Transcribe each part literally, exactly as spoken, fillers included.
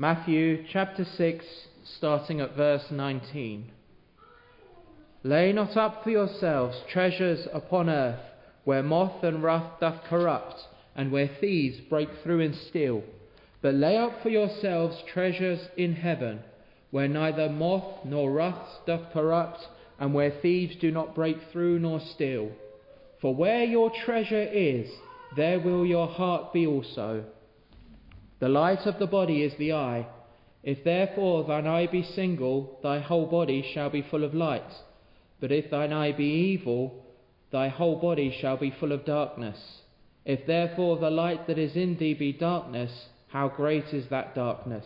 Matthew chapter six, starting at verse nineteen. Lay not up for yourselves treasures upon earth, where moth and rust doth corrupt, and where thieves break through and steal. But lay up for yourselves treasures in heaven, where neither moth nor rust doth corrupt, and where thieves do not break through nor steal. For where your treasure is, there will your heart be also. The light of the body is the eye. If therefore thine eye be single, thy whole body shall be full of light. But if thine eye be evil, thy whole body shall be full of darkness. If therefore the light that is in thee be darkness, how great is that darkness?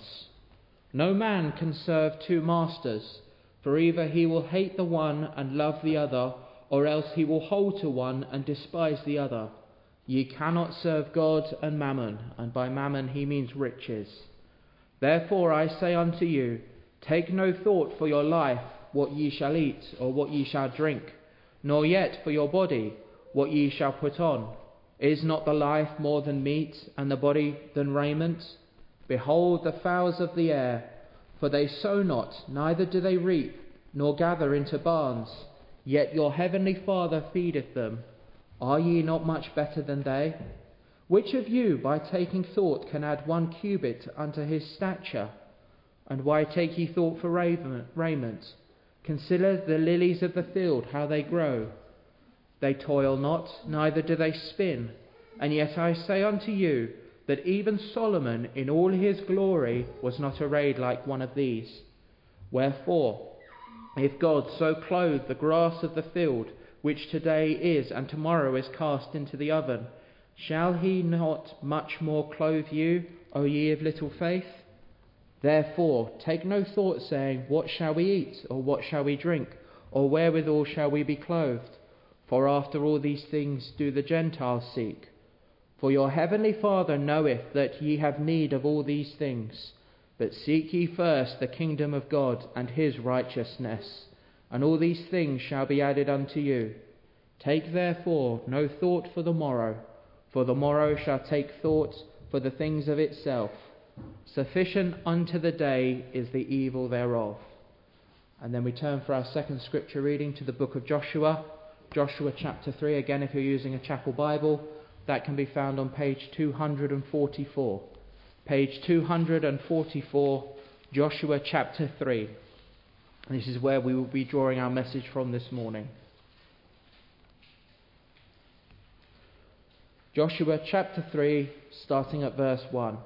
No man can serve two masters, for either he will hate the one and love the other, or else he will hold to one and despise the other. Ye cannot serve God and mammon, and by mammon he means riches. Therefore I say unto you, take no thought for your life, what ye shall eat, or what ye shall drink, nor yet for your body, what ye shall put on. Is not the life more than meat, and the body than raiment? Behold the fowls of the air, for they sow not, neither do they reap, nor gather into barns, yet your heavenly Father feedeth them. Are ye not much better than they? Which of you, by taking thought, can add one cubit unto his stature? And why take ye thought for raiment? Consider the lilies of the field, how they grow. They toil not, neither do they spin. And yet I say unto you, that even Solomon in all his glory was not arrayed like one of these. Wherefore, if God so clothe the grass of the field, which today is and tomorrow is cast into the oven, shall he not much more clothe you, O ye of little faith? Therefore take no thought, saying, what shall we eat, or what shall we drink, or wherewithal shall we be clothed? For after all these things do the Gentiles seek. For your heavenly Father knoweth that ye have need of all these things. But seek ye first the kingdom of God and his righteousness, and all these things shall be added unto you. Take therefore no thought for the morrow, for the morrow shall take thought for the things of itself. Sufficient unto the day is the evil thereof. And then we turn for our second scripture reading to the book of Joshua, Joshua chapter three. Again, if you're using a chapel Bible, that can be found on page two hundred forty-four. Page two hundred forty-four, Joshua chapter three. This is where we will be drawing our message from this morning. Joshua chapter three, starting at verse one.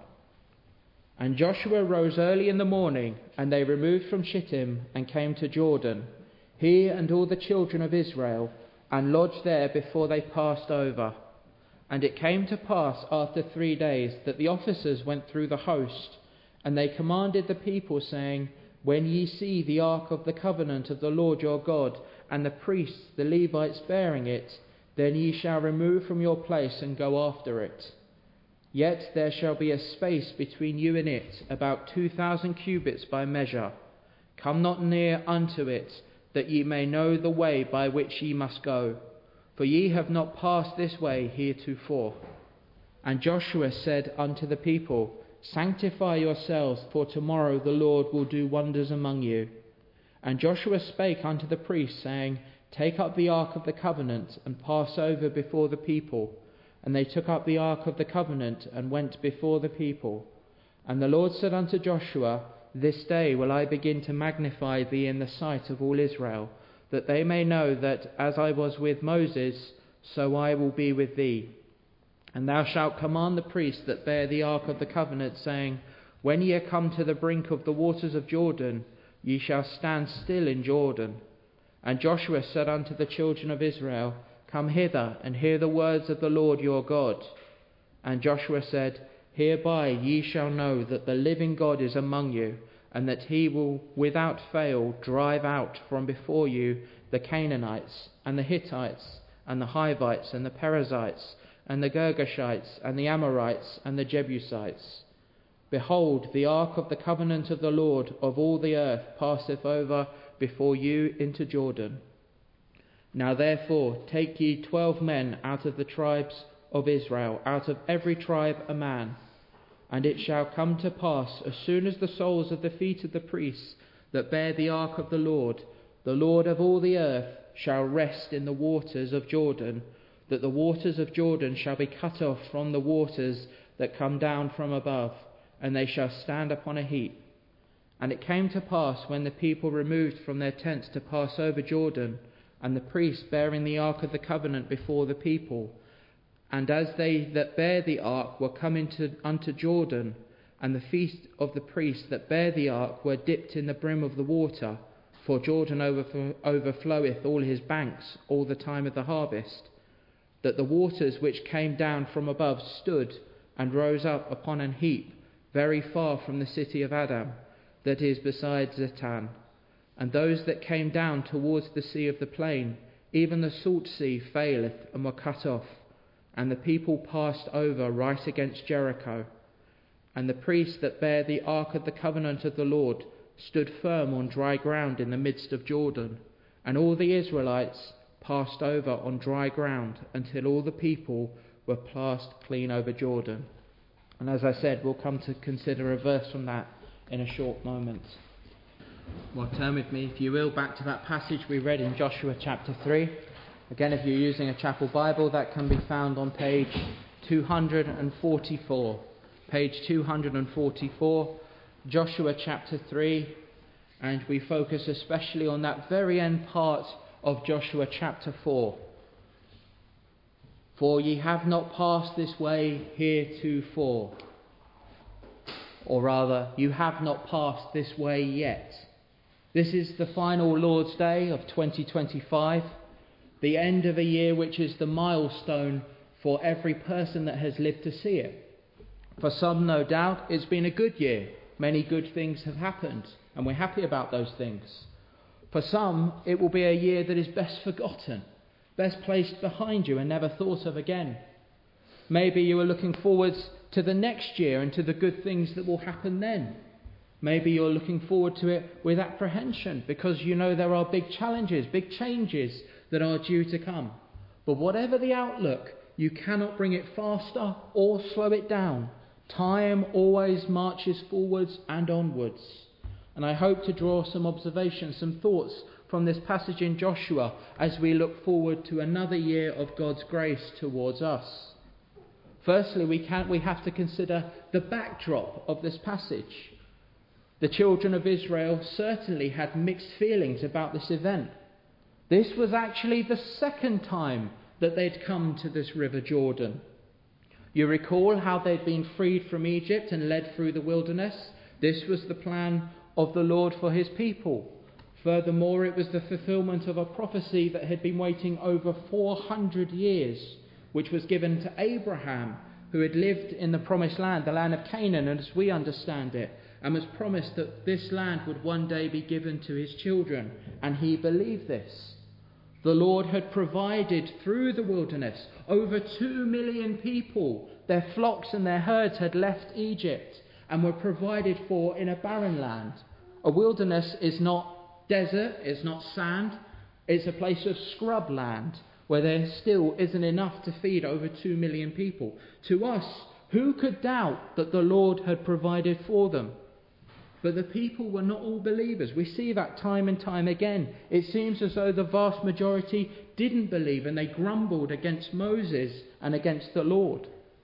And Joshua rose early in the morning, and they removed from Shittim and came to Jordan, he and all the children of Israel, and lodged there before they passed over. And it came to pass after three days that the officers went through the host, and they commanded the people, saying, when ye see the ark of the covenant of the Lord your God, and the priests, the Levites, bearing it, then ye shall remove from your place and go after it. Yet there shall be a space between you and it, about two thousand cubits by measure. Come not near unto it, that ye may know the way by which ye must go. For ye have not passed this way heretofore. And Joshua said unto the people, sanctify yourselves, for tomorrow the Lord will do wonders among you. And Joshua spake unto the priests, saying, take up the ark of the covenant, and pass over before the people. And they took up the ark of the covenant, and went before the people. And the Lord said unto Joshua, this day will I begin to magnify thee in the sight of all Israel, that they may know that as I was with Moses, so I will be with thee. And thou shalt command the priests that bear the ark of the covenant, saying, when ye are come to the brink of the waters of Jordan, ye shall stand still in Jordan. And Joshua said unto the children of Israel, come hither, and hear the words of the Lord your God. And Joshua said, hereby ye shall know that the living God is among you, and that he will without fail drive out from before you the Canaanites, and the Hittites, and the Hivites, and the Perizzites, and the Girgashites, and the Amorites, and the Jebusites. Behold, the ark of the covenant of the Lord of all the earth passeth over before you into Jordan. Now therefore take ye twelve men out of the tribes of Israel, out of every tribe a man. And it shall come to pass, as soon as the soles of the feet of the priests that bear the ark of the Lord, the Lord of all the earth, shall rest in the waters of Jordan, that the waters of Jordan shall be cut off from the waters that come down from above, and they shall stand upon a heap. And it came to pass, when the people removed from their tents to pass over Jordan, and the priests bearing the ark of the covenant before the people, and as they that bear the ark were come into unto Jordan, and the feet of the priests that bear the ark were dipped in the brim of the water, for Jordan overf- overfloweth all his banks all the time of the harvest, that the waters which came down from above stood and rose up upon an heap very far from the city of Adam, that is beside Zetan. And those that came down towards the sea of the plain, even the salt sea, faileth and were cut off, and the people passed over right against Jericho. And the priests that bear the ark of the covenant of the Lord stood firm on dry ground in the midst of Jordan, and all the Israelites passed over on dry ground until all the people were passed clean over Jordan. And as I said, we'll come to consider a verse from that in a short moment. Well, turn with me, if you will, back to that passage we read in Joshua chapter three. Again, if you're using a chapel Bible, that can be found on page two hundred forty-four. Page two hundred forty-four, Joshua chapter three, and we focus especially on that very end part of Joshua chapter four. For ye have not passed this way heretofore. Or rather, you have not passed this way yet. This is the final Lord's Day of twenty twenty-five, the end of a year which is the milestone for every person that has lived to see it. For some, no doubt, it's been a good year. Many good things have happened, and we're happy about those things. For some, it will be a year that is best forgotten, best placed behind you and never thought of again. Maybe you are looking forward to the next year and to the good things that will happen then. Maybe you're looking forward to it with apprehension because you know there are big challenges, big changes that are due to come. But whatever the outlook, you cannot bring it faster or slow it down. Time always marches forwards and onwards. And I hope to draw some observations, some thoughts from this passage in Joshua as we look forward to another year of God's grace towards us. Firstly, we can we have to consider the backdrop of this passage. The children of Israel certainly had mixed feelings about this event. This was actually the second time that they'd come to this river Jordan. You recall how they'd been freed from Egypt and led through the wilderness. This was the plan of the Lord for his people. Furthermore, it was the fulfillment of a prophecy that had been waiting over four hundred years, which was given to Abraham, who had lived in the promised land, the land of Canaan, and as we understand it, and was promised that this land would one day be given to his children, and he believed this. The Lord had provided through the wilderness over two million people. Their flocks and their herds had left Egypt and were provided for in a barren land. A wilderness is not desert, it's not sand, it's a place of scrub land where there still isn't enough to feed over two million people. To us, who could doubt that the Lord had provided for them? But the people were not all believers. We see that time and time again. It seems as though the vast majority didn't believe and they grumbled against Moses and against the Lord.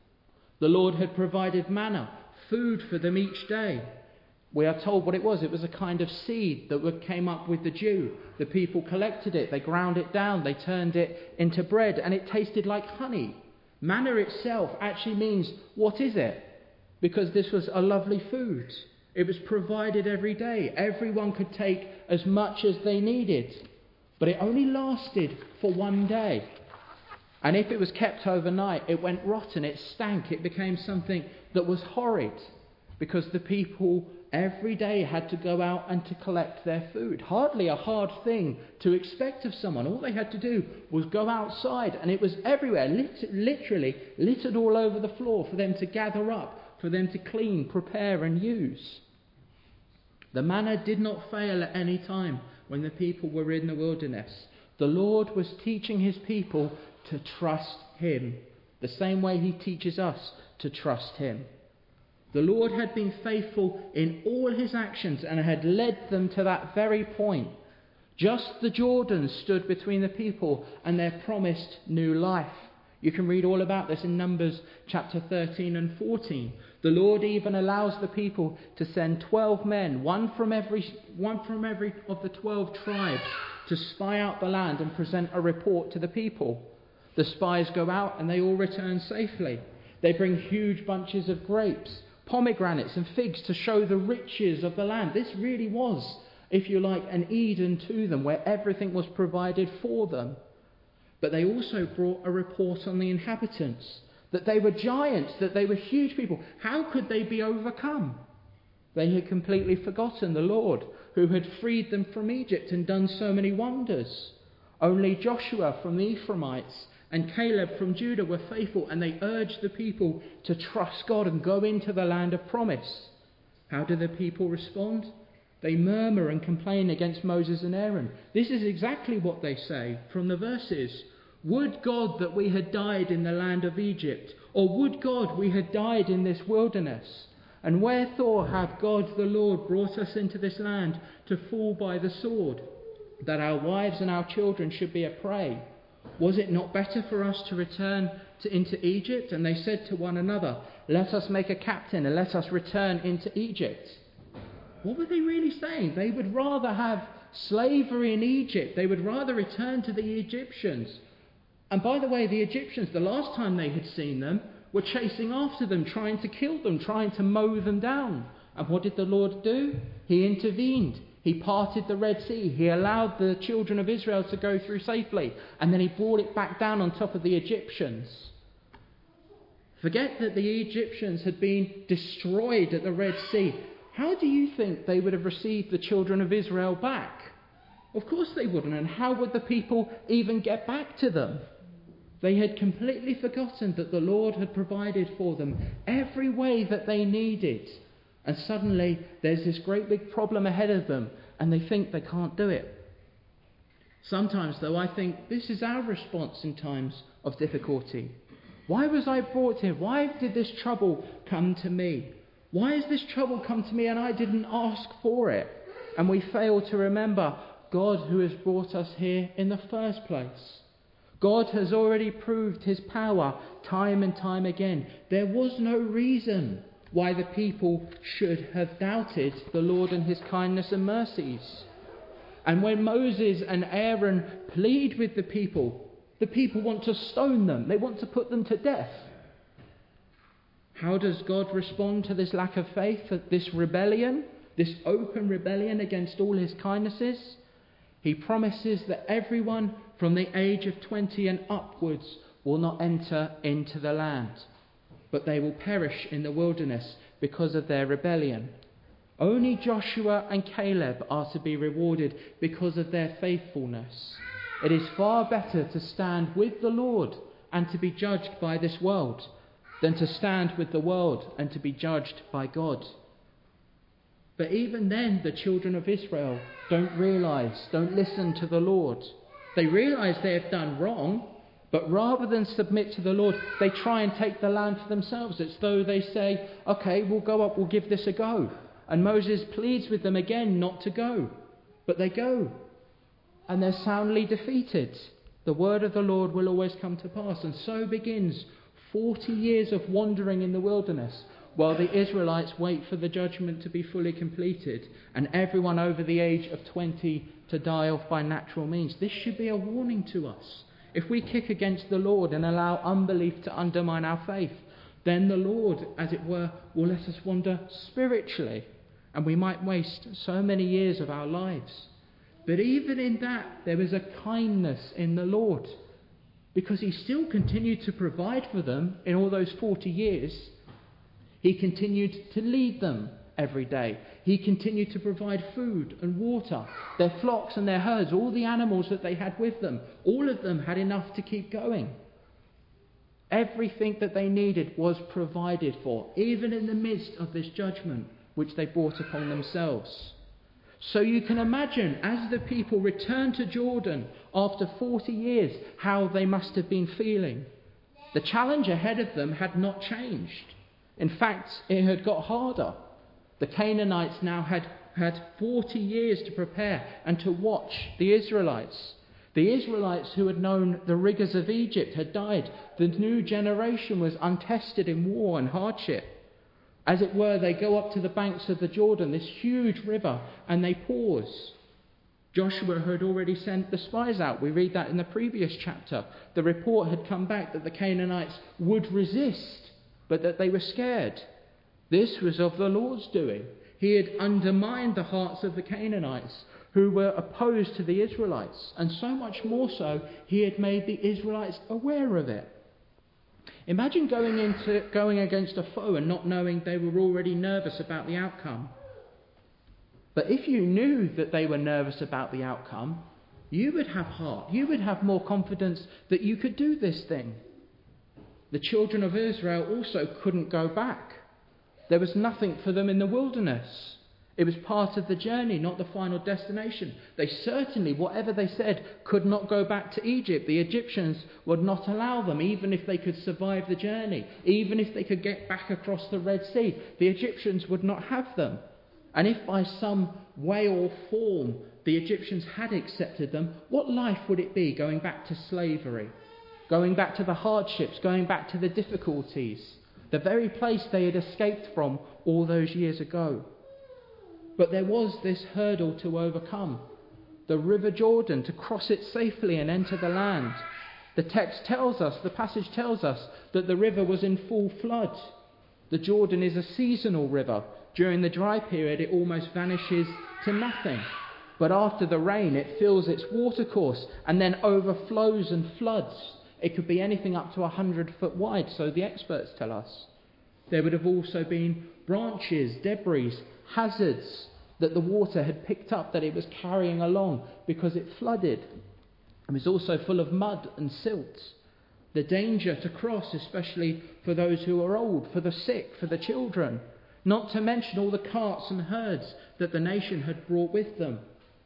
The Lord had provided manna, food for them each day. We are told what it was. It was a kind of seed that came up with the dew. The people collected it, they ground it down, they turned it into bread, and it tasted like honey. Manna itself actually means, what is it? Because this was a lovely food. It was provided every day. Everyone could take as much as they needed. But it only lasted for one day. And if it was kept overnight, it went rotten, it stank, it became something that was horrid. Because the people every day had to go out and to collect their food. Hardly a hard thing to expect of someone. All they had to do was go outside, and it was everywhere, lit- literally littered all over the floor for them to gather up, for them to clean, prepare and use. The manna did not fail at any time when the people were in the wilderness. The Lord was teaching his people to trust him, the same way he teaches us to trust him. The Lord had been faithful in all his actions and had led them to that very point. Just the Jordan stood between the people and their promised new life. You can read all about this in Numbers chapter thirteen and fourteen. The Lord even allows the people to send twelve men, one from every one from every of the twelve tribes, to spy out the land and present a report to the people. The spies go out and they all return safely. They bring huge bunches of grapes, pomegranates and figs to show the riches of the land. This really was, if you like, an Eden to them, where everything was provided for them. But they also brought a report on the inhabitants, that they were giants, that they were huge people. How could they be overcome? They had completely forgotten the Lord, who had freed them from Egypt and done so many wonders. Only Joshua from the Ephraimites and Caleb from Judah were faithful, and they urged the people to trust God and go into the land of promise. How do the people respond? They murmur and complain against Moses and Aaron. This is exactly what they say from the verses. Would God that we had died in the land of Egypt, or would God we had died in this wilderness? And wherefore hath God the Lord brought us into this land to fall by the sword, that our wives and our children should be a prey? Was it not better for us to return to, into Egypt? And they said to one another, let us make a captain and let us return into Egypt. What were they really saying? They would rather have slavery in Egypt. They would rather return to the Egyptians. And by the way, the Egyptians, the last time they had seen them, were chasing after them, trying to kill them, trying to mow them down. And what did the Lord do? He intervened. He parted the Red Sea. He allowed the children of Israel to go through safely. And then he brought it back down on top of the Egyptians. Forget that the Egyptians had been destroyed at the Red Sea. How do you think they would have received the children of Israel back? Of course they wouldn't. And how would the people even get back to them? They had completely forgotten that the Lord had provided for them every way that they needed. And suddenly there's this great big problem ahead of them, and they think they can't do it. Sometimes, though, I think this is our response in times of difficulty. Why was I brought here? Why did this trouble come to me? Why has this trouble come to me and I didn't ask for it? And we fail to remember God who has brought us here in the first place. God has already proved his power time and time again. There was no reason why the people should have doubted the Lord and his kindness and mercies. And when Moses and Aaron plead with the people, the people want to stone them. They want to put them to death. How does God respond to this lack of faith, this rebellion, this open rebellion against all his kindnesses? He promises that everyone from the age of twenty and upwards will not enter into the land, but they will perish in the wilderness because of their rebellion. Only Joshua and Caleb are to be rewarded because of their faithfulness. It is far better to stand with the Lord and to be judged by this world than to stand with the world and to be judged by God. But even then, the children of Israel don't realise, don't listen to the Lord. They realise they have done wrong, but rather than submit to the Lord, they try and take the land for themselves. It's though they say, okay, we'll go up, we'll give this a go. And Moses pleads with them again not to go. But they go. And they're soundly defeated. The word of the Lord will always come to pass. And so begins forty years of wandering in the wilderness, while the Israelites wait for the judgment to be fully completed, and everyone over the age of twenty to die off by natural means. This should be a warning to us. If we kick against the Lord and allow unbelief to undermine our faith, then the Lord, as it were, will let us wander spiritually, and we might waste so many years of our lives. But even in that, there is a kindness in the Lord, because he still continued to provide for them in all those forty years. He continued to lead them every day. He continued to provide food and water, their flocks and their herds, all the animals that they had with them. All of them had enough to keep going. Everything that they needed was provided for, even in the midst of this judgment which they brought upon themselves. So you can imagine, as the people returned to Jordan after forty years, how they must have been feeling. The challenge ahead of them had not changed. In fact, it had got harder. The Canaanites now had had forty years to prepare and to watch the Israelites. The Israelites who had known the rigours of Egypt had died. The new generation was untested in war and hardship. As it were, they go up to the banks of the Jordan, this huge river, and they pause. Joshua had already sent the spies out. We read that in the previous chapter. The report had come back that the Canaanites would resist, but that they were scared. This was of the Lord's doing. He had undermined the hearts of the Canaanites, who were opposed to the Israelites, and so much more so, he had made the Israelites aware of it. Imagine going into going against a foe and not knowing they were already nervous about the outcome. But if you knew that they were nervous about the outcome, you would have heart. You would have more confidence that you could do this thing. The children of Israel also couldn't go back. There was nothing for them in the wilderness. It was part of the journey, not the final destination. They certainly, whatever they said, could not go back to Egypt. The Egyptians would not allow them, even if they could survive the journey, even if they could get back across the Red Sea. The Egyptians would not have them. And if by some way or form the Egyptians had accepted them, what life would it be going back to slavery, going back to the hardships, going back to the difficulties, the very place they had escaped from all those years ago? But there was this hurdle to overcome, the River Jordan, to cross it safely and enter the land. The text tells us, the passage tells us, that the river was in full flood. The Jordan is a seasonal river. During the dry period, it almost vanishes to nothing. But after the rain, it fills its watercourse and then overflows and floods. It could be anything up to a hundred foot wide, so the experts tell us. There would have also been branches, debris, hazards that the water had picked up that it was carrying along because it flooded. It was also full of mud and silt. The danger to cross, especially for those who are old, for the sick, for the children, not to mention all the carts and herds that the nation had brought with them.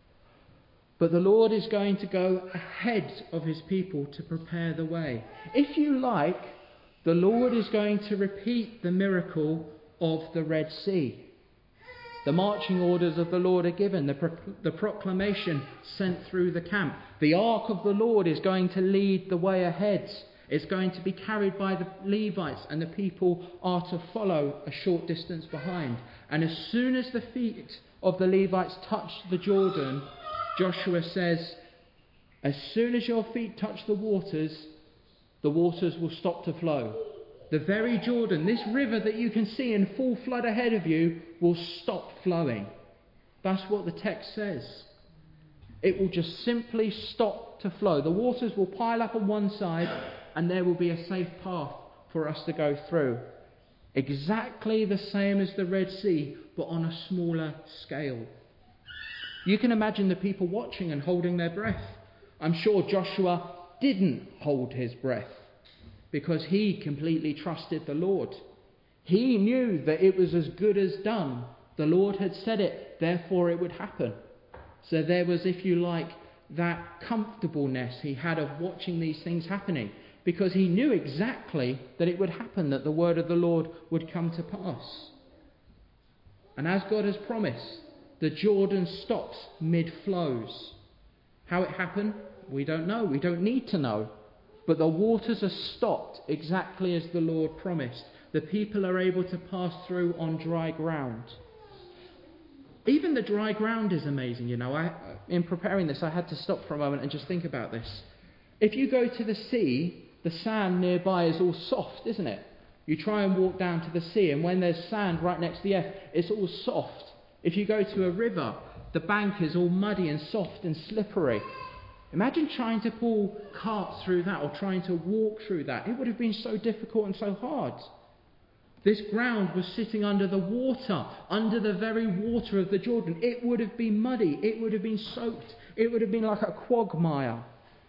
But the Lord is going to go ahead of his people to prepare the way. If you like, the Lord is going to repeat the miracle of the Red Sea. The marching orders of the Lord are given, the, pro- the proclamation sent through the camp. The ark of the Lord is going to lead the way ahead. It's going to be carried by the Levites, and the people are to follow a short distance behind. And as soon as the feet of the Levites touch the Jordan, Joshua says, as soon as your feet touch the waters, the waters will stop to flow. The very Jordan, this river that you can see in full flood ahead of you, will stop flowing. That's what the text says. It will just simply stop to flow. The waters will pile up on one side, and there will be a safe path for us to go through. Exactly the same as the Red Sea, but on a smaller scale. You can imagine the people watching and holding their breath. I'm sure Joshua didn't hold his breath, because he completely trusted the Lord. He knew that it was as good as done. The Lord had said it, therefore it would happen. So there was, if you like, that comfortableness he had of watching these things happening, because he knew exactly that it would happen, that the word of the Lord would come to pass. And as God has promised, the Jordan stops mid-flows. How it happened, we don't know. We don't need to know. But the waters are stopped exactly as the Lord promised. The people are able to pass through on dry ground. Even the dry ground is amazing, you know. I, in preparing this, I had to stop for a moment and just think about this. If you go to the sea, the sand nearby is all soft, isn't it? You try and walk down to the sea, and when there's sand right next to the earth, it's all soft. If you go to a river, the bank is all muddy and soft and slippery. Imagine trying to pull carts through that, or trying to walk through that. It would have been so difficult and so hard. This ground was sitting under the water, under the very water of the Jordan. It would have been muddy. It would have been soaked. It would have been like a quagmire.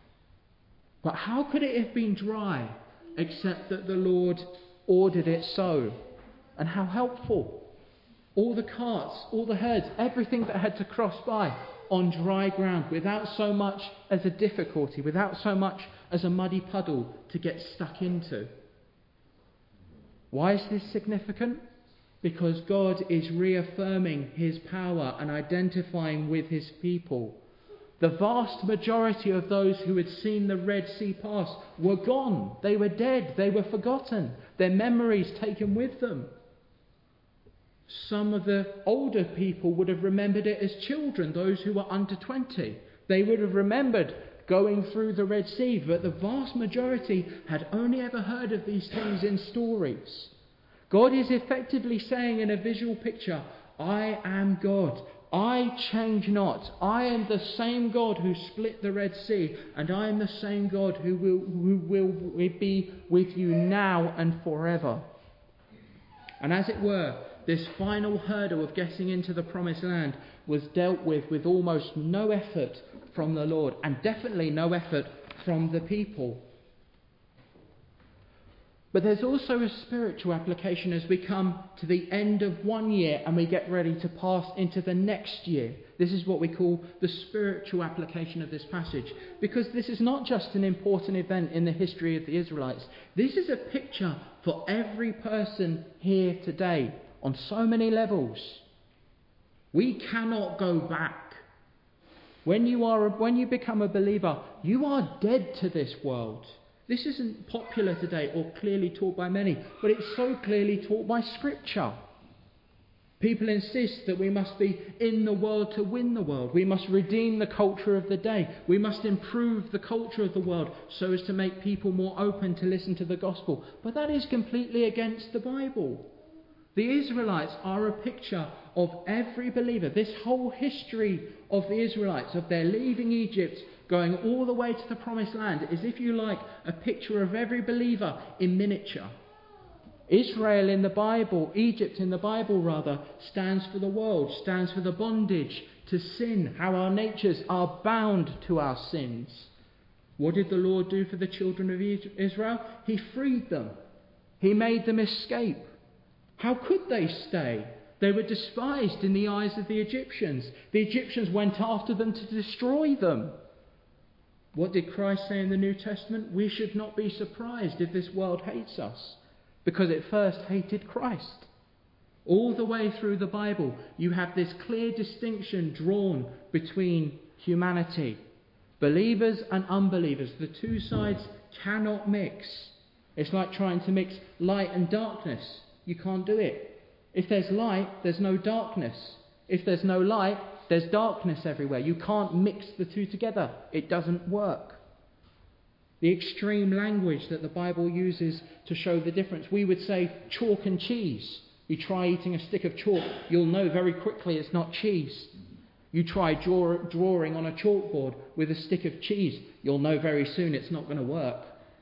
But how could it have been dry, except that the Lord ordered it so? And how helpful. All the carts, all the herds, everything that had to cross by on dry ground, without so much as a difficulty, without so much as a muddy puddle to get stuck into. Why is this significant? Because God is reaffirming his power and identifying with his people. The vast majority of those who had seen the Red Sea pass were gone. They were dead. They were forgotten. Their memories taken with them. Some of the older people would have remembered it as children, those who were under twenty. They would have remembered going through the Red Sea, but the vast majority had only ever heard of these things in stories. God is effectively saying in a visual picture, I am God. I change not. I am the same God who split the Red Sea, and I am the same God who will, who will be with you now and forever. And as it were, this final hurdle of getting into the promised land was dealt with with almost no effort from the Lord, and definitely no effort from the people. But there's also a spiritual application as we come to the end of one year and we get ready to pass into the next year. This is what we call the spiritual application of this passage, because this is not just an important event in the history of the Israelites. This is a picture for every person here today on so many levels. We cannot go back. When you are, when you become a believer, you are dead to this world. This isn't popular today or clearly taught by many, but it's so clearly taught by Scripture. People insist that we must be in the world to win the world. We must redeem the culture of the day. We must improve the culture of the world so as to make people more open to listen to the gospel. But that is completely against the Bible. The Israelites are a picture of every believer. This whole history of the Israelites, of their leaving Egypt, going all the way to the promised land, is, if you like, a picture of every believer in miniature. Israel in the Bible, Egypt in the Bible rather, stands for the world, stands for the bondage to sin, how our natures are bound to our sins. What did the Lord do for the children of Israel? He freed them. He made them escape. How could they stay? They were despised in the eyes of the Egyptians. The Egyptians went after them to destroy them. What did Christ say in the New Testament? We should not be surprised if this world hates us, because it first hated Christ. All the way through the Bible, you have this clear distinction drawn between humanity. Believers and unbelievers, the two sides cannot mix. It's like trying to mix light and darkness. You can't do it. If there's light, there's no darkness. If there's no light, there's darkness everywhere. You can't mix the two together. It doesn't work. The extreme language that the Bible uses to show the difference. We would say chalk and cheese. You try eating a stick of chalk, you'll know very quickly it's not cheese. You try draw, drawing on a chalkboard with a stick of cheese, you'll know very soon it's not going to work.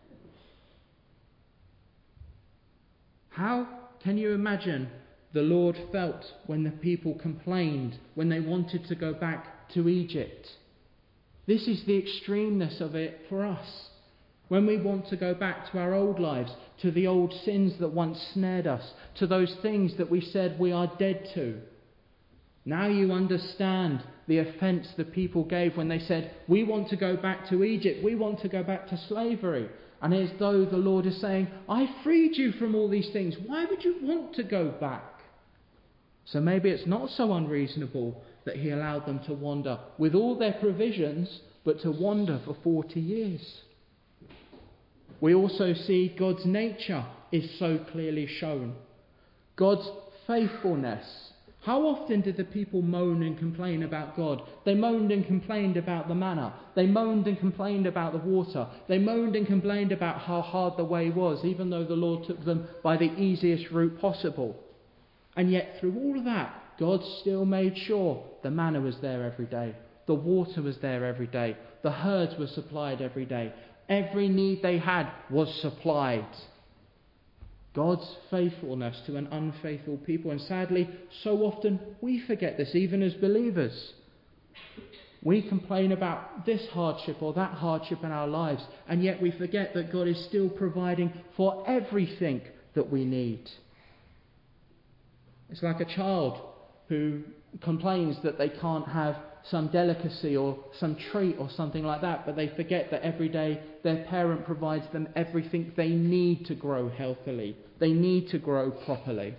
How can you imagine the Lord felt when the people complained, when they wanted to go back to Egypt? This is the extremeness of it for us. When we want to go back to our old lives, to the old sins that once snared us, to those things that we said we are dead to. Now you understand the offence the people gave when they said, we want to go back to Egypt, we want to go back to slavery. And it's as though the Lord is saying, I freed you from all these things. Why would you want to go back? So maybe it's not so unreasonable that he allowed them to wander with all their provisions, but to wander for forty years. We also see God's nature is so clearly shown. God's faithfulness. How often did the people moan and complain about God? They moaned and complained about the manna. They moaned and complained about the water. They moaned and complained about how hard the way was, even though the Lord took them by the easiest route possible. And yet through all of that, God still made sure the manna was there every day. The water was there every day. The herds were supplied every day. Every need they had was supplied. God's faithfulness to an unfaithful people. And sadly, so often we forget this, even as believers. We complain about this hardship or that hardship in our lives, and yet we forget that God is still providing for everything that we need. It's like a child who complains that they can't have some delicacy or some treat or something like that, but they forget that every day their parent provides them everything they need to grow healthily. They need to grow properly.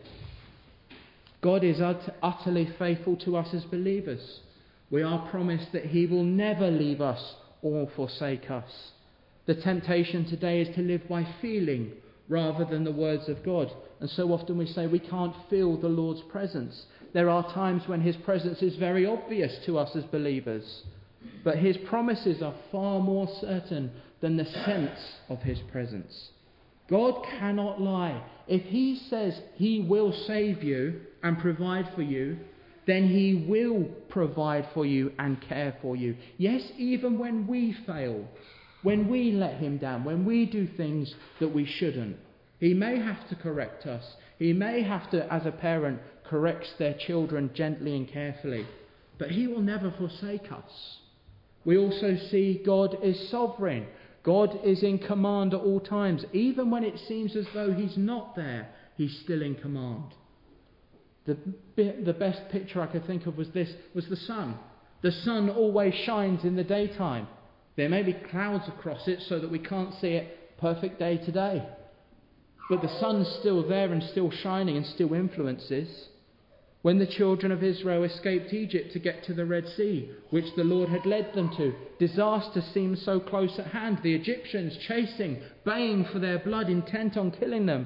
God is ut- utterly faithful to us as believers. We are promised that he will never leave us or forsake us. The temptation today is to live by feeling rather than the words of God. And so often we say we can't feel the Lord's presence. There are times when his presence is very obvious to us as believers. But his promises are far more certain than the sense of his presence. God cannot lie. If he says he will save you and provide for you, then he will provide for you and care for you. Yes, even when we fail, when we let him down, when we do things that we shouldn't. He may have to correct us. He may have to, as a parent, correct their children gently and carefully. But he will never forsake us. We also see God is sovereign. God is in command at all times. Even when it seems as though he's not there, he's still in command. The, the best picture I could think of was this, was the sun. The sun always shines in the daytime. There may be clouds across it so that we can't see it perfect day to day. But the sun's still there and still shining and still influences. When the children of Israel escaped Egypt to get to the Red Sea, which the Lord had led them to, disaster seemed so close at hand. The Egyptians chasing, baying for their blood, intent on killing them.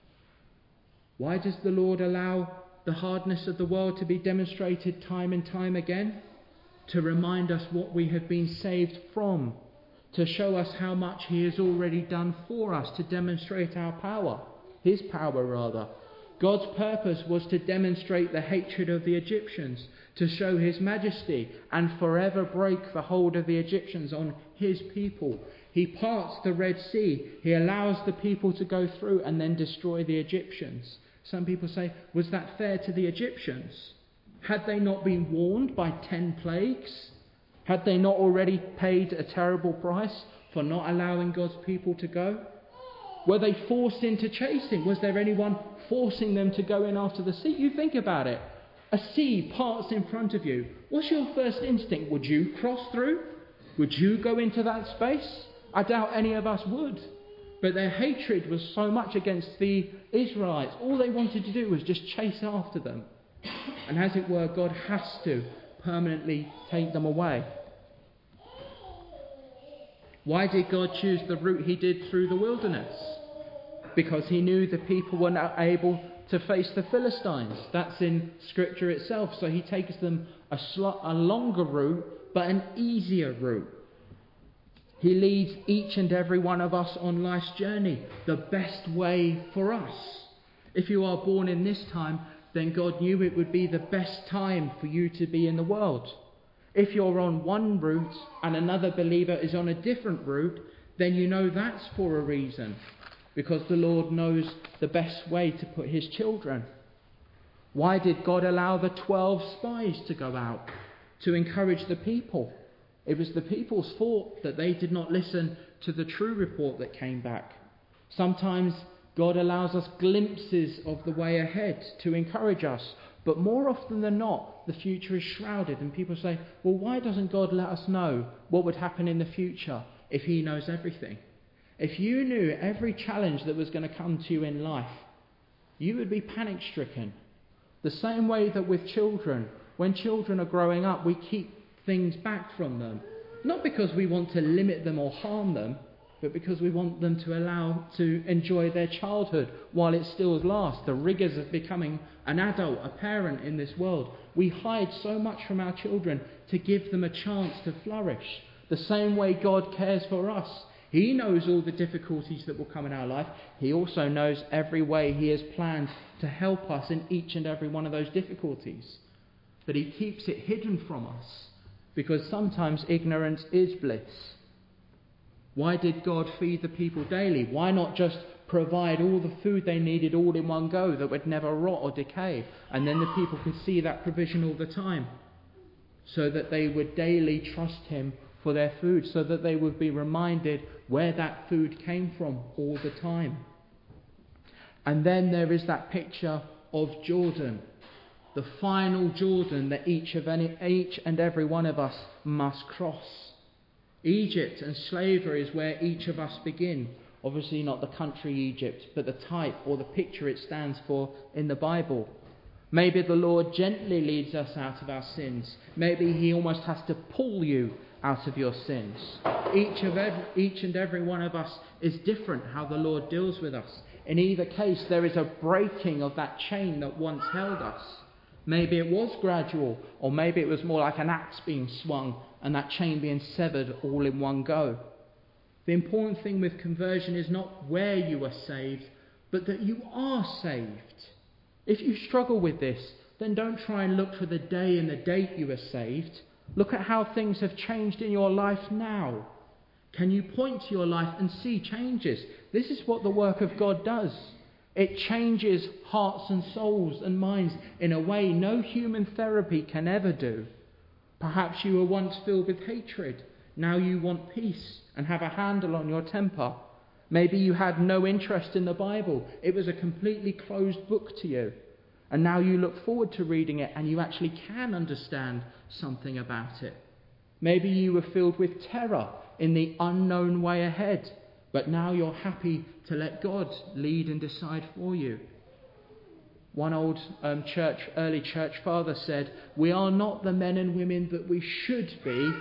Why does the Lord allow the hardness of the world to be demonstrated time and time again? To remind us what we have been saved from, to show us how much he has already done for us, to demonstrate our power, his power rather. God's purpose was to demonstrate the hatred of the Egyptians, to show his majesty and forever break the hold of the Egyptians on his people. He parts the Red Sea, he allows the people to go through and then destroy the Egyptians. Some people say, was that fair to the Egyptians? Had they not been warned by ten plagues? Had they not already paid a terrible price for not allowing God's people to go? Were they forced into chasing? Was there anyone forcing them to go in after the sea? You think about it. A sea parts in front of you. What's your first instinct? Would you cross through? Would you go into that space? I doubt any of us would. But their hatred was so much against the Israelites. All they wanted to do was just chase after them. And as it were, God has to permanently take them away. Why did God choose the route he did through the wilderness? Because he knew the people were not able to face the Philistines. That's in Scripture itself. So he takes them a, sl- a longer route, but an easier route. He leads each and every one of us on life's journey, the best way for us. If you are born in this time, then God knew it would be the best time for you to be in the world. If you're on one route and another believer is on a different route, then you know that's for a reason, because the Lord knows the best way to put his children. Why did God allow the twelve spies to go out? To encourage the people. It was the people's fault that they did not listen to the true report that came back. Sometimes God allows us glimpses of the way ahead to encourage us. But more often than not, the future is shrouded. And people say, well, why doesn't God let us know what would happen in the future if he knows everything? If you knew every challenge that was going to come to you in life, you would be panic-stricken. The same way that with children, when children are growing up, we keep things back from them. Not because we want to limit them or harm them, but because we want them to allow to enjoy their childhood while it still lasts. The rigours of becoming an adult, a parent in this world. We hide so much from our children to give them a chance to flourish. The same way God cares for us. He knows all the difficulties that will come in our life. He also knows every way he has planned to help us in each and every one of those difficulties. But he keeps it hidden from us, because sometimes ignorance is bliss. Why did God feed the people daily? Why not just provide all the food they needed all in one go that would never rot or decay? And then the people could see that provision all the time, so that they would daily trust him for their food, so that they would be reminded where that food came from all the time. And then there is that picture of Jordan. the final Jordan that each of any, each and every one of us must cross. Egypt and slavery is where each of us begin. Obviously not the country Egypt, but the type or the picture it stands for in the Bible. Maybe the Lord gently leads us out of our sins. Maybe he almost has to pull you out of your sins. Each of every, each and every one of us is different how the Lord deals with us. In either case, there is a breaking of that chain that once held us. Maybe it was gradual, or maybe it was more like an axe being swung and that chain being severed all in one go. The important thing with conversion is not where you are saved, but that you are saved. If you struggle with this, then don't try and look for the day and the date you were saved. Look at how things have changed in your life now. Can you point to your life and see changes? This is what the work of God does. It changes hearts and souls and minds in a way no human therapy can ever do. Perhaps you were once filled with hatred. Now you want peace and have a handle on your temper. Maybe you had no interest in the Bible. It was a completely closed book to you. And now you look forward to reading it and you actually can understand something about it. Maybe you were filled with terror in the unknown way ahead, but now you're happy to let God lead and decide for you. One old um, church, early church father said, "We are not the men and women that we should be,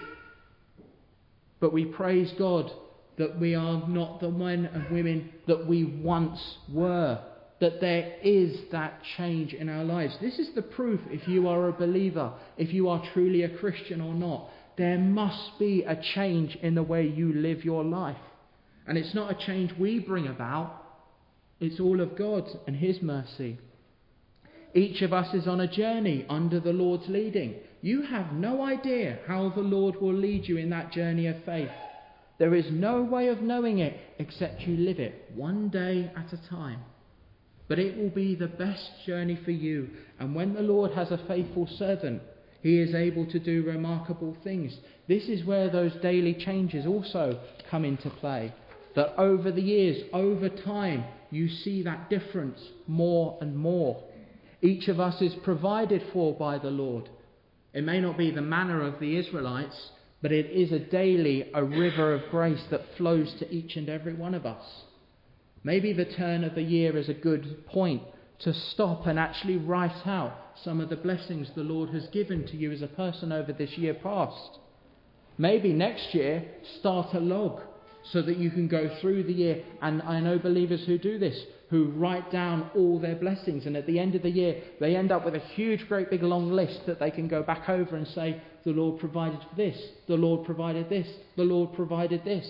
but we praise God that we are not the men and women that we once were." That there is that change in our lives. This is the proof if you are a believer, if you are truly a Christian or not. There must be a change in the way you live your life. And it's not a change we bring about. It's all of God and his mercy. Each of us is on a journey under the Lord's leading. You have no idea how the Lord will lead you in that journey of faith. There is no way of knowing it except you live it one day at a time. But it will be the best journey for you. And when the Lord has a faithful servant, he is able to do remarkable things. This is where those daily changes also come into play. That over the years, over time, you see that difference more and more. Each of us is provided for by the Lord. It may not be the manner of the Israelites, but it is a daily, a river of grace that flows to each and every one of us. Maybe the turn of the year is a good point to stop and actually write out some of the blessings the Lord has given to you as a person over this year past. Maybe next year, start a log so that you can go through the year. And I know believers who do this, who write down all their blessings. And at the end of the year, they end up with a huge, great big long list that they can go back over and say, the Lord provided this, the Lord provided this, the Lord provided this.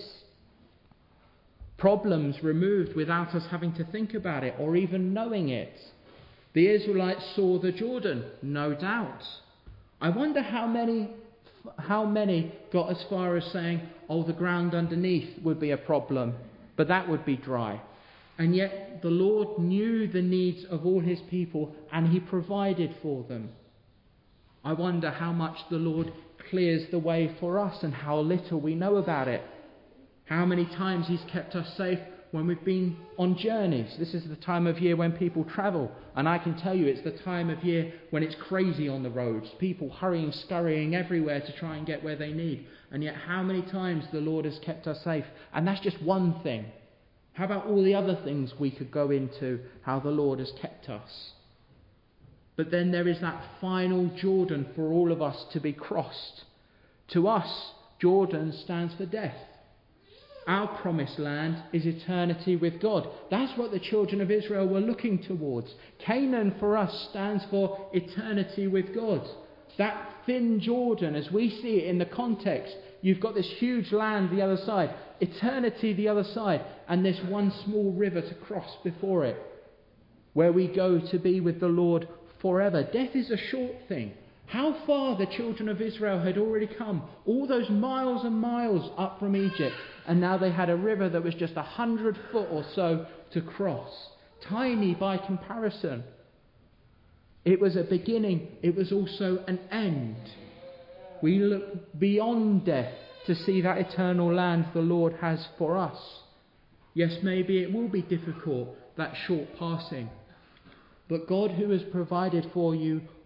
Problems removed without us having to think about it or even knowing it. The Israelites saw the Jordan, no doubt. I wonder how many, how many got as far as saying, oh, the ground underneath would be a problem, but that would be dry. And yet the Lord knew the needs of all his people and he provided for them. I wonder how much the Lord clears the way for us and how little we know about it. How many times he's kept us safe when we've been on journeys. This is the time of year when people travel. And I can tell you it's the time of year when it's crazy on the roads. People hurrying, scurrying everywhere to try and get where they need. And yet how many times the Lord has kept us safe. And that's just one thing. How about all the other things we could go into, how the Lord has kept us? But then there is that final Jordan for all of us to be crossed. To us, Jordan stands for death. Our promised land is eternity with God. That's what the children of Israel were looking towards. Canaan for us stands for eternity with God. That thin Jordan, as we see it in the context, you've got this huge land the other side, eternity the other side, and this one small river to cross before it, where we go to be with the Lord forever. Death is a short thing. How far the children of Israel had already come, all those miles and miles up from Egypt, and now they had a river that was just a hundred foot or so to cross. Tiny by comparison. It was a beginning, it was also an end. We look beyond death to see that eternal land the Lord has for us. Yes, maybe it will be difficult, that short passing. But God, who has provided for you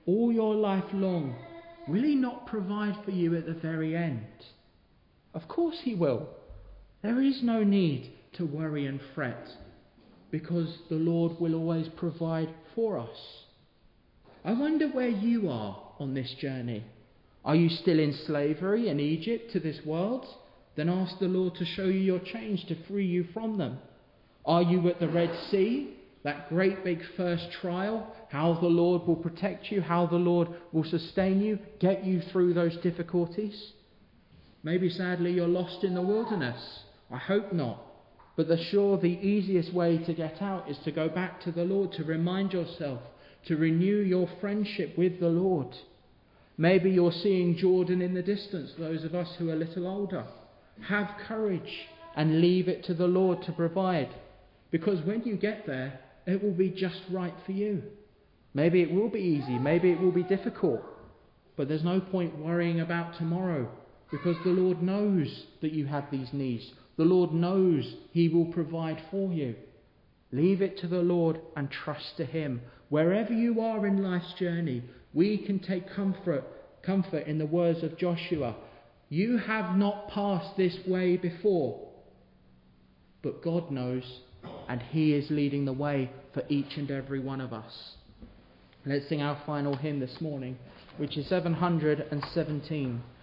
all your life long, will he not provide for you at the very end? Of course he will. There is no need to worry and fret, because the Lord will always provide for us. I wonder where you are on this journey. Are you still in slavery in Egypt to this world? Then ask the Lord to show you your change, to free you from them. Are you at the Red Sea, that great big first trial? How the Lord will protect you, how the Lord will sustain you, get you through those difficulties. Maybe sadly you're lost in the wilderness. I hope not. But the sure, the easiest way to get out is to go back to the Lord, to remind yourself, to renew your friendship with the Lord. Maybe you're seeing Jordan in the distance, those of us who are a little older. Have courage and leave it to the Lord to provide, because when you get there, it will be just right for you. Maybe it will be easy, maybe it will be difficult, but there's no point worrying about tomorrow, because the Lord knows that you have these needs. The Lord knows he will provide for you. Leave it to the Lord and trust to him. Wherever you are in life's journey, we can take comfort, comfort in the words of Joshua. You have not passed this way before, but God knows, and he is leading the way for each and every one of us. Let's sing our final hymn this morning, which is seven hundred seventeen.